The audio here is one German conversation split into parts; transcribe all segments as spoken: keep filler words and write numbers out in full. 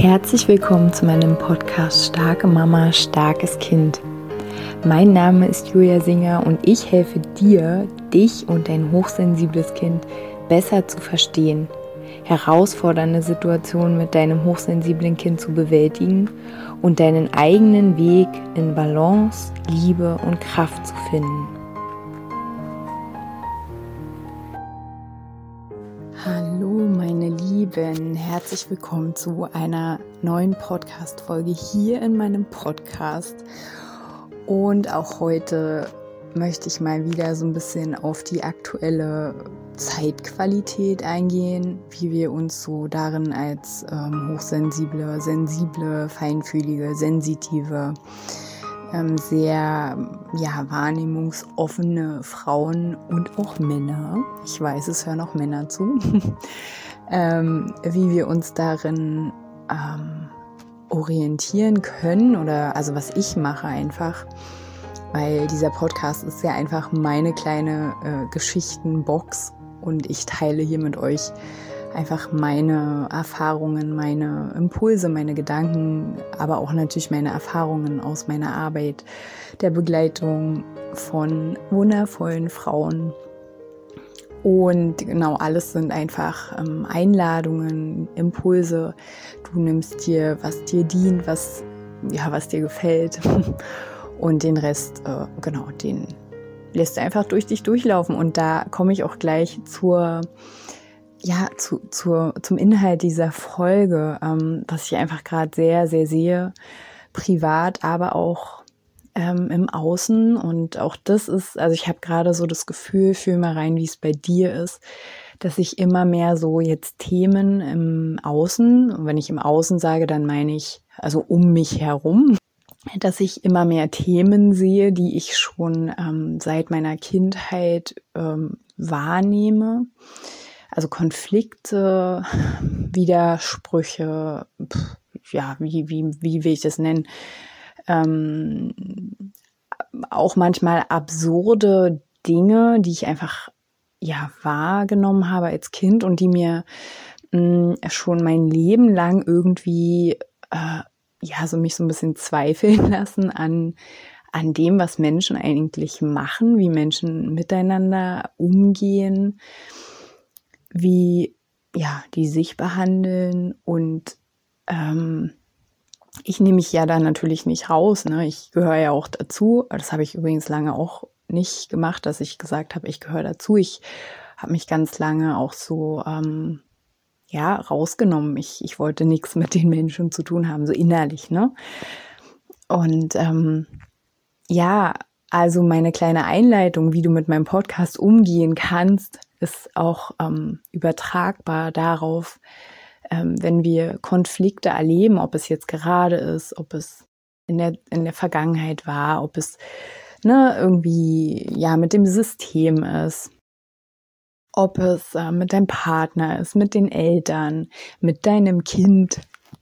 Herzlich willkommen zu meinem Podcast Starke Mama, starkes Kind. Mein Name ist Julia Singer und ich helfe dir, dich und dein hochsensibles Kind besser zu verstehen, herausfordernde Situationen mit deinem hochsensiblen Kind zu bewältigen und deinen eigenen Weg in Balance, Liebe und Kraft zu finden. Hallo meine Lieben, herzlich willkommen zu einer neuen Podcast-Folge hier in meinem Podcast. Und auch heute möchte ich mal wieder so ein bisschen auf die aktuelle Zeitqualität eingehen, wie wir uns so darin als ähm, hochsensible, sensible, feinfühlige, sensitive, ähm, sehr ja, wahrnehmungsoffene Frauen und auch Männer, ich weiß, es hören auch Männer zu, ähm, wie wir uns darin ähm, orientieren können oder also was ich mache einfach, weil dieser Podcast ist ja einfach meine kleine äh, Geschichtenbox und ich teile hier mit euch einfach meine Erfahrungen, meine Impulse, meine Gedanken, aber auch natürlich meine Erfahrungen aus meiner Arbeit, der Begleitung von wundervollen Frauen. Und genau, alles sind einfach ähm, Einladungen, Impulse. Du nimmst dir, was dir dient, was, ja, was dir gefällt. Und den Rest, äh, genau, den lässt du einfach durch dich durchlaufen. Und da komme ich auch gleich zur, ja, zu, zur, zum Inhalt dieser Folge, ähm, was ich einfach gerade sehr, sehr sehe, privat, aber auch ähm, im Außen. Und auch das ist, also ich habe gerade so das Gefühl, fühl mal rein, wie es bei dir ist, dass ich immer mehr so jetzt Themen im Außen, und wenn ich im Außen sage, dann meine ich also um mich herum, dass ich immer mehr Themen sehe, die ich schon ähm, seit meiner Kindheit ähm, wahrnehme. Also Konflikte, Widersprüche, pff, ja, wie, wie, wie will ich das nennen? Ähm, auch manchmal absurde Dinge, die ich einfach ja wahrgenommen habe als Kind und die mir mh, schon mein Leben lang irgendwie äh, ja so mich so ein bisschen zweifeln lassen an an dem, was Menschen eigentlich machen, wie Menschen miteinander umgehen, wie ja die sich behandeln. Und ähm, ich nehme mich ja da natürlich nicht raus, ne? Ich gehöre ja auch dazu. Das habe ich übrigens lange auch nicht gemacht, dass ich gesagt habe, ich gehöre dazu. Ich habe mich ganz lange auch so ähm, ja rausgenommen. Ich, ich wollte nichts mit den Menschen zu tun haben, so innerlich, ne? Und ähm, ja, also meine kleine Einleitung, wie du mit meinem Podcast umgehen kannst, ist auch ähm, übertragbar darauf, ähm, wenn wir Konflikte erleben, ob es jetzt gerade ist, ob es in der in der Vergangenheit war, ob es ne irgendwie ja mit dem System ist, ob es äh, mit deinem Partner ist, mit den Eltern, mit deinem Kind.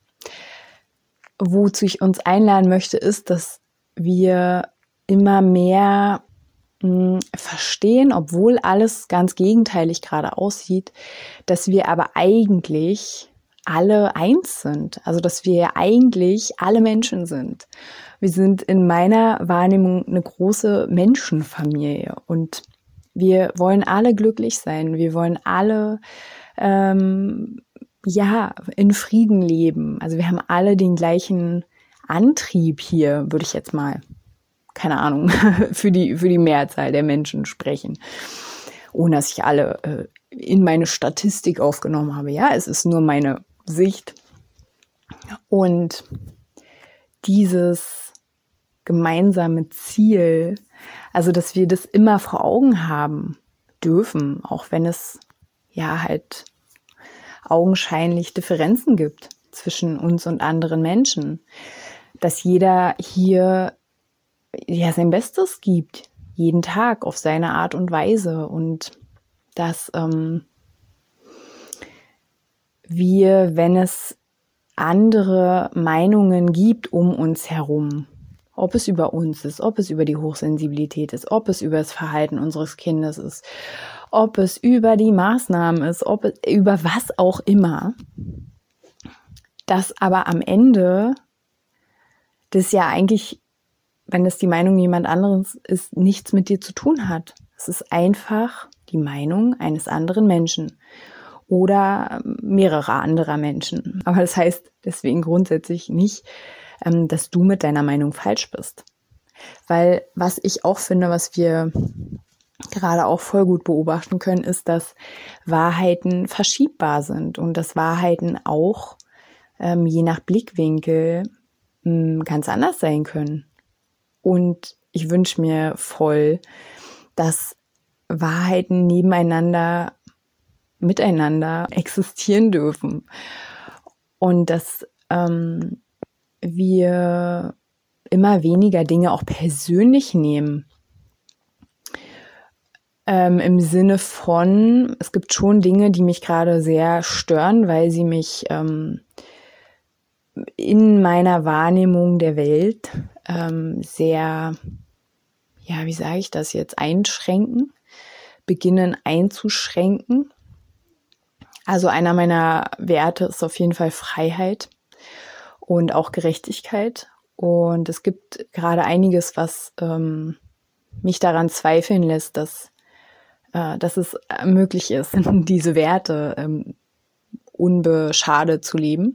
Wozu ich uns einladen möchte, ist, dass wir immer mehr mh, verstehen, obwohl alles ganz gegenteilig gerade aussieht, dass wir aber eigentlich alle eins sind. Also, dass wir eigentlich alle Menschen sind. Wir sind in meiner Wahrnehmung eine große Menschenfamilie und wir wollen alle glücklich sein. Wir wollen alle ähm, ja in Frieden leben. Also wir haben alle den gleichen Antrieb hier, würde ich jetzt mal, keine Ahnung, für die für die Mehrzahl der Menschen sprechen, ohne dass ich alle äh, in meine Statistik aufgenommen habe. Ja, es ist nur meine Sicht. Und dieses gemeinsame Ziel, also dass wir das immer vor Augen haben dürfen, auch wenn es ja halt augenscheinlich Differenzen gibt zwischen uns und anderen Menschen, dass jeder hier ja sein Bestes gibt, jeden Tag auf seine Art und Weise und dass ähm, wir, wenn es andere Meinungen gibt um uns herum, ob es über uns ist, ob es über die Hochsensibilität ist, ob es über das Verhalten unseres Kindes ist, ob es über die Maßnahmen ist, ob es über was auch immer, dass aber am Ende das ja eigentlich, wenn das die Meinung jemand anderes ist, nichts mit dir zu tun hat. Es ist einfach die Meinung eines anderen Menschen oder mehrerer anderer Menschen. Aber das heißt deswegen grundsätzlich nicht, dass du mit deiner Meinung falsch bist. Weil was ich auch finde, was wir gerade auch voll gut beobachten können, ist, dass Wahrheiten verschiebbar sind und dass Wahrheiten auch ähm, je nach Blickwinkel mh, ganz anders sein können. Und ich wünsche mir voll, dass Wahrheiten nebeneinander, miteinander existieren dürfen und dass ähm, wir immer weniger Dinge auch persönlich nehmen. Ähm, im Sinne von, es gibt schon Dinge, die mich gerade sehr stören, weil sie mich ähm, in meiner Wahrnehmung der Welt ähm, sehr, ja, wie sage ich das jetzt, einschränken, beginnen einzuschränken. Also einer meiner Werte ist auf jeden Fall Freiheit und auch Gerechtigkeit. Und es gibt gerade einiges, was ähm, mich daran zweifeln lässt, dass äh, dass es möglich ist, diese Werte ähm, unbeschadet zu leben.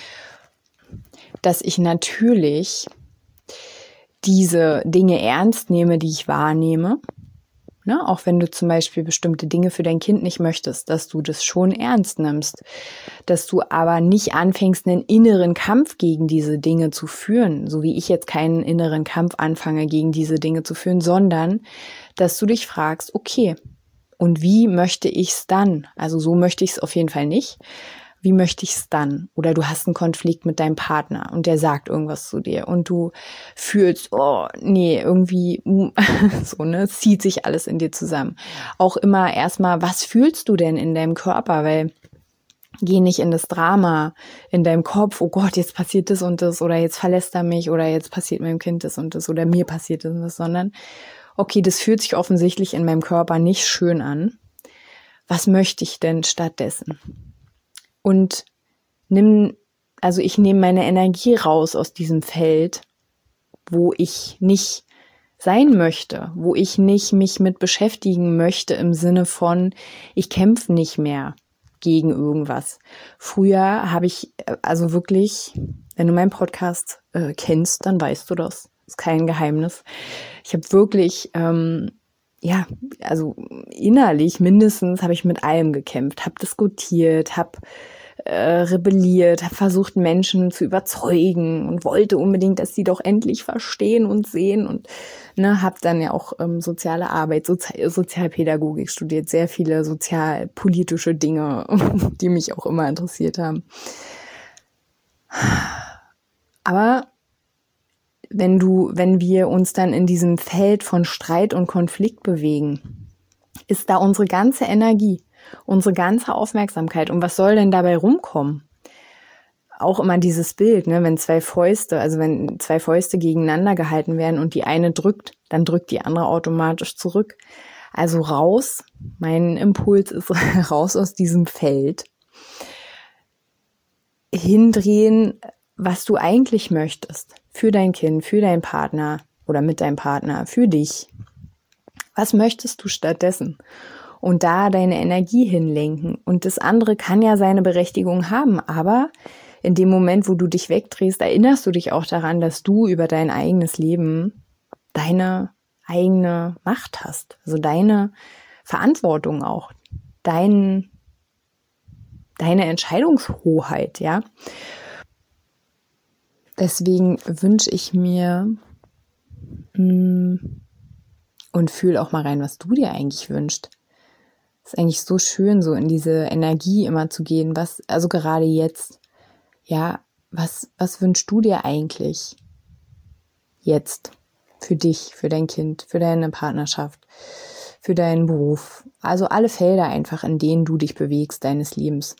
Dass ich natürlich diese Dinge ernst nehme, die ich wahrnehme. Ne? Auch wenn du zum Beispiel bestimmte Dinge für dein Kind nicht möchtest, dass du das schon ernst nimmst. Dass du aber nicht anfängst, einen inneren Kampf gegen diese Dinge zu führen, so wie ich jetzt keinen inneren Kampf anfange, gegen diese Dinge zu führen, sondern dass du dich fragst, okay, und wie möchte ich es dann? Also so möchte ich es auf jeden Fall nicht. Wie möchte ich es dann? Oder du hast einen Konflikt mit deinem Partner und der sagt irgendwas zu dir und du fühlst, oh, nee, irgendwie so, ne, es zieht sich alles in dir zusammen. Auch immer erstmal, was fühlst du denn in deinem Körper? Weil geh nicht in das Drama in deinem Kopf, oh Gott, jetzt passiert das und das oder jetzt verlässt er mich oder jetzt passiert meinem Kind das und das oder mir passiert das und das, sondern okay, das fühlt sich offensichtlich in meinem Körper nicht schön an. Was möchte ich denn stattdessen? Und nimm, also ich nehme meine Energie raus aus diesem Feld, wo ich nicht sein möchte, wo ich nicht mich mit beschäftigen möchte im Sinne von, ich kämpfe nicht mehr gegen irgendwas. Früher habe ich, also wirklich, wenn du meinen Podcast äh, kennst, dann weißt du das. Ist kein Geheimnis. Ich habe wirklich, ähm, ja, also innerlich mindestens habe ich mit allem gekämpft, habe diskutiert, habe äh, rebelliert, habe versucht, Menschen zu überzeugen und wollte unbedingt, dass sie doch endlich verstehen und sehen und ne, habe dann ja auch ähm, soziale Arbeit, Sozi- Sozialpädagogik studiert, sehr viele sozialpolitische Dinge, die mich auch immer interessiert haben. Aber wenn du, wenn wir uns dann in diesem Feld von Streit und Konflikt bewegen, ist da unsere ganze Energie, unsere ganze Aufmerksamkeit. Und was soll denn dabei rumkommen? Auch immer dieses Bild, ne, wenn zwei Fäuste, also wenn zwei Fäuste gegeneinander gehalten werden und die eine drückt, dann drückt die andere automatisch zurück. Also raus, mein Impuls ist raus aus diesem Feld. Hindrehen, was du eigentlich möchtest. Für dein Kind, für deinen Partner oder mit deinem Partner, für dich. Was möchtest du stattdessen? Und da deine Energie hinlenken. Und das andere kann ja seine Berechtigung haben, aber in dem Moment, wo du dich wegdrehst, erinnerst du dich auch daran, dass du über dein eigenes Leben deine eigene Macht hast. Also deine Verantwortung auch. Dein, deine Entscheidungshoheit, ja. Deswegen wünsche ich mir mh, und fühle auch mal rein, was du dir eigentlich wünschst. Es ist eigentlich so schön, so in diese Energie immer zu gehen. Was, also gerade jetzt, ja, was, was wünschst du dir eigentlich jetzt für dich, für dein Kind, für deine Partnerschaft, für deinen Beruf? Also alle Felder einfach, in denen du dich bewegst, deines Lebens.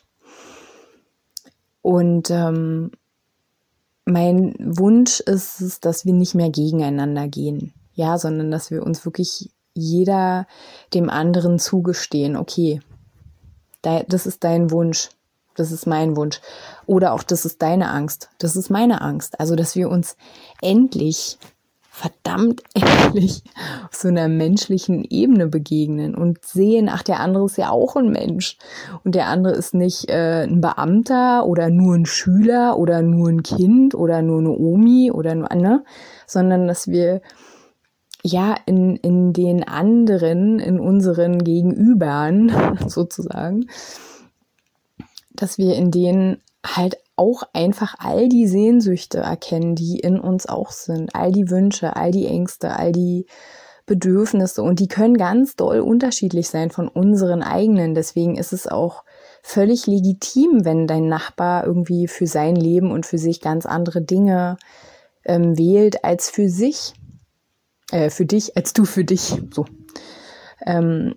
Und ähm, mein Wunsch ist es, dass wir nicht mehr gegeneinander gehen, ja, sondern dass wir uns wirklich jeder dem anderen zugestehen, okay, das ist dein Wunsch, Das ist mein Wunsch. Oder auch, das ist deine Angst. Das ist meine Angst. Also, dass wir uns endlich, verdammt endlich, auf so einer menschlichen Ebene begegnen und sehen, ach, der andere ist ja auch ein Mensch. Und der andere ist nicht äh, ein Beamter oder nur ein Schüler oder nur ein Kind oder nur eine Omi oder nur, ne? Sondern, dass wir ja in, in den anderen, in unseren Gegenübern sozusagen, dass wir in denen halt auch einfach all die Sehnsüchte erkennen, die in uns auch sind, all die Wünsche, all die Ängste, all die Bedürfnisse, und die können ganz doll unterschiedlich sein von unseren eigenen. Deswegen ist es auch völlig legitim, wenn dein Nachbar irgendwie für sein Leben und für sich ganz andere Dinge ähm, wählt als für sich, äh, für dich, als du für dich. So. Ähm,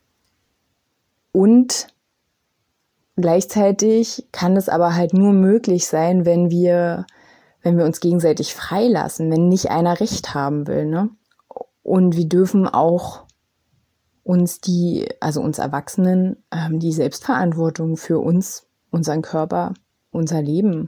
und Gleichzeitig kann es aber halt nur möglich sein, wenn wir, wenn wir uns gegenseitig freilassen, wenn nicht einer Recht haben will, ne? Und wir dürfen auch uns die, also uns Erwachsenen, ähm, die Selbstverantwortung für uns, unseren Körper, unser Leben.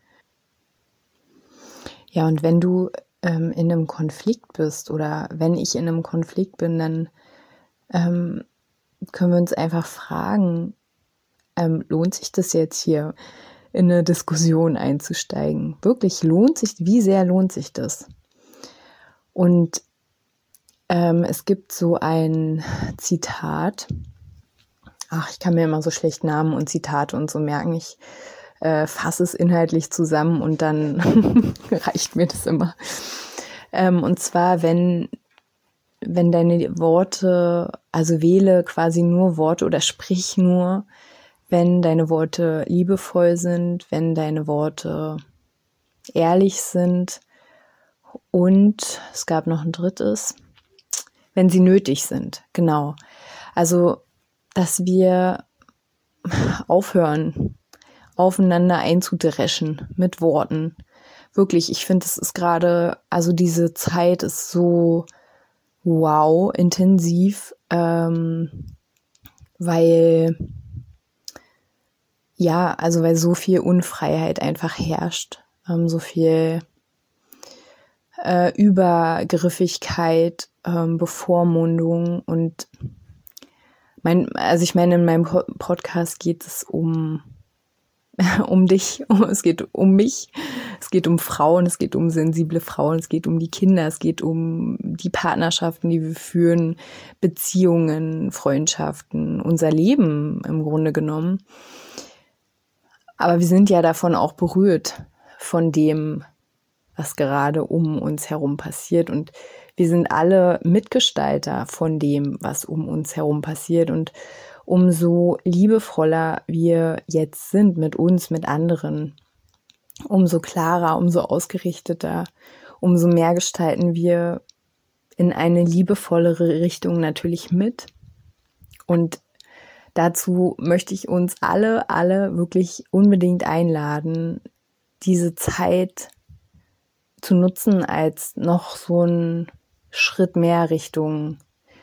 Ja, und wenn du ähm, in einem Konflikt bist oder wenn ich in einem Konflikt bin, dann ähm, können wir uns einfach fragen, Ähm, lohnt sich das jetzt hier in eine Diskussion einzusteigen? Wirklich, lohnt sich, wie sehr lohnt sich das? Und ähm, es gibt so ein Zitat, ach, ich kann mir immer so schlecht Namen und Zitate und so merken, ich äh, fasse es inhaltlich zusammen und dann reicht mir das immer. Ähm, und zwar, wenn wenn deine Worte, also wähle quasi nur Worte oder sprich nur, wenn deine Worte liebevoll sind, wenn deine Worte ehrlich sind, und es gab noch ein drittes, wenn sie nötig sind, genau. Also, dass wir aufhören, aufeinander einzudreschen mit Worten. Wirklich, ich finde, es ist gerade, also diese Zeit ist so wow, intensiv, ähm, weil Ja, also weil so viel Unfreiheit einfach herrscht, ähm, so viel äh, Übergriffigkeit, ähm, Bevormundung und mein, also ich meine, in meinem Podcast geht es um um dich, es geht um mich, es geht um Frauen, es geht um sensible Frauen, es geht um die Kinder, es geht um die Partnerschaften, die wir führen, Beziehungen, Freundschaften, unser Leben im Grunde genommen. Aber wir sind ja davon auch berührt, von dem, was gerade um uns herum passiert. Und wir sind alle Mitgestalter von dem, was um uns herum passiert. Und umso liebevoller wir jetzt sind mit uns, mit anderen, umso klarer, umso ausgerichteter, umso mehr gestalten wir in eine liebevollere Richtung natürlich mit. Und dazu möchte ich uns alle, alle wirklich unbedingt einladen, diese Zeit zu nutzen als noch so ein Schritt mehr Richtung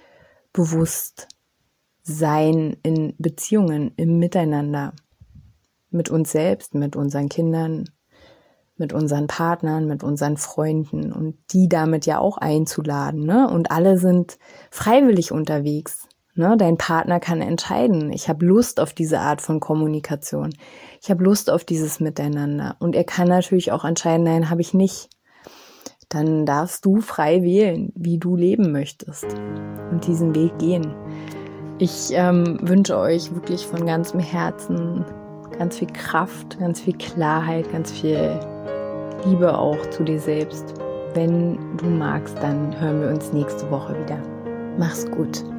Bewusstsein in Beziehungen, im Miteinander, mit uns selbst, mit unseren Kindern, mit unseren Partnern, mit unseren Freunden und die damit ja auch einzuladen, ne? Und alle sind freiwillig unterwegs. Ne, dein Partner kann entscheiden, ich habe Lust auf diese Art von Kommunikation, ich habe Lust auf dieses Miteinander, und er kann natürlich auch entscheiden, nein, habe ich nicht. Dann darfst du frei wählen, wie du leben möchtest und diesen Weg gehen. Ich ähm, wünsche euch wirklich von ganzem Herzen ganz viel Kraft, ganz viel Klarheit, ganz viel Liebe auch zu dir selbst. Wenn du magst, dann hören wir uns nächste Woche wieder. Mach's gut.